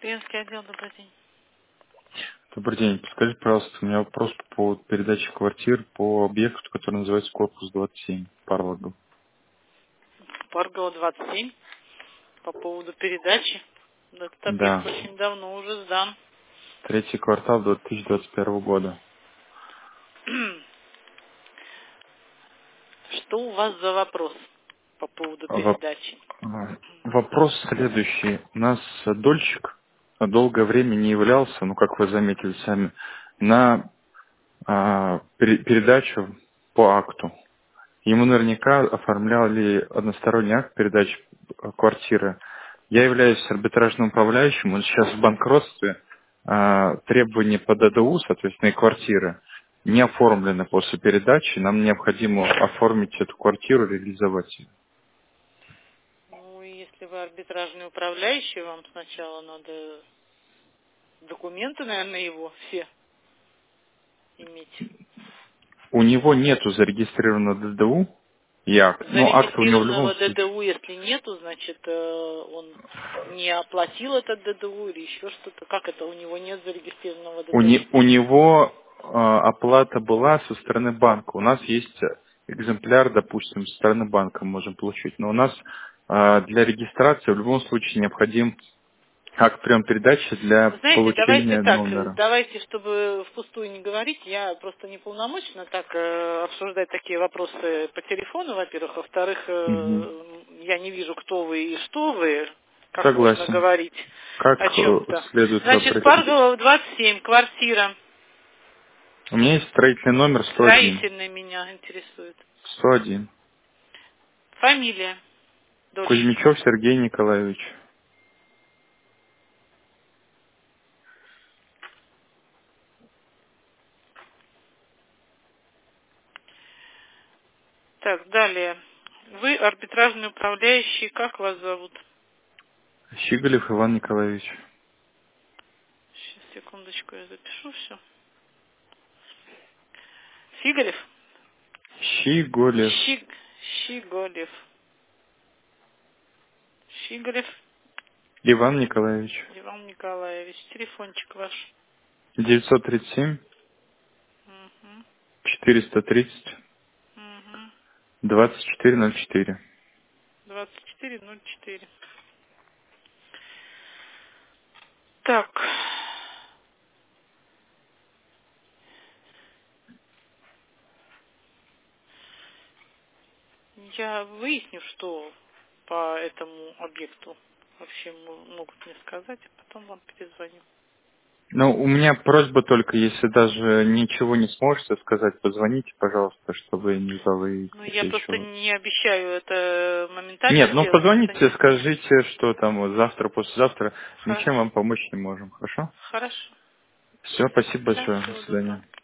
Клиентский отдел, добрый день. Добрый день. Подскажите, пожалуйста, у меня вопрос по поводу передачи квартир по объекту, который называется Корпус 27, Парлагов. Паргова 27. По поводу передачи. Этот объект Да, очень давно уже сдан. третий квартал 2021 года. Что у вас за вопрос по поводу Воп- передачи? Вопрос следующий. У нас дольщик долгое время не являлся, ну, как вы заметили сами, на передачу по акту. Ему наверняка оформляли односторонний акт передачи квартиры. Я являюсь арбитражным управляющим, он сейчас в банкротстве. Требования по ДДУ, соответственно, и квартиры, не оформлены после передачи. Нам необходимо оформить эту квартиру, реализовать ее. Ну, если вы арбитражный управляющий, вам сначала надо документы, наверное, его все иметь. У него нету зарегистрированного ДДУ и акт, но акт у него в любом Зарегистрированного случае. ДДУ, если нету, значит, он не оплатил этот ДДУ или еще что-то. Как это? У него нет зарегистрированного ДДУ. У него оплата была со стороны банка. У нас есть экземпляр, допустим, со стороны банка мы можем получить. Но у нас для регистрации в любом случае необходим акт прием передачи для Вы знаете, давайте получения так, номера. давайте, чтобы впустую не говорить, я просто не полномочна так обсуждать такие вопросы по телефону, во-первых. Во-вторых, Мгм. я не вижу, кто вы и что вы, как можно Согласен. говорить Как о чем-то. следует Значит, обратиться? Паргова 27, квартира. У меня есть строительный номер 101. Строительный меня интересует. 101. Фамилия дольщика. Кузьмичев Сергей Николаевич. Так, далее. Вы арбитражный управляющий, как вас зовут? Щиголев Иван Николаевич. Сейчас, секундочку, я запишу все. Фиголев? Щиголев Щиголев. Щиголев Иван Николаевич. Иван Николаевич. Телефончик ваш. 937 Угу. 430 Угу. 2404. 2404. Так. Я выясню, что по этому объекту вообще могут мне сказать, а потом вам перезвоню. Ну, у меня просьба только, если даже ничего не сможете сказать, позвоните, пожалуйста, чтобы не было и Ну, я какие-то просто еще. не обещаю это моментально Нет, ну сделать. Это позвоните, не... скажите, что там вот завтра, послезавтра. Хорошо. Ничем вам помочь не можем, хорошо? Хорошо. Все, спасибо Да, большое. До всего доброго. свидания.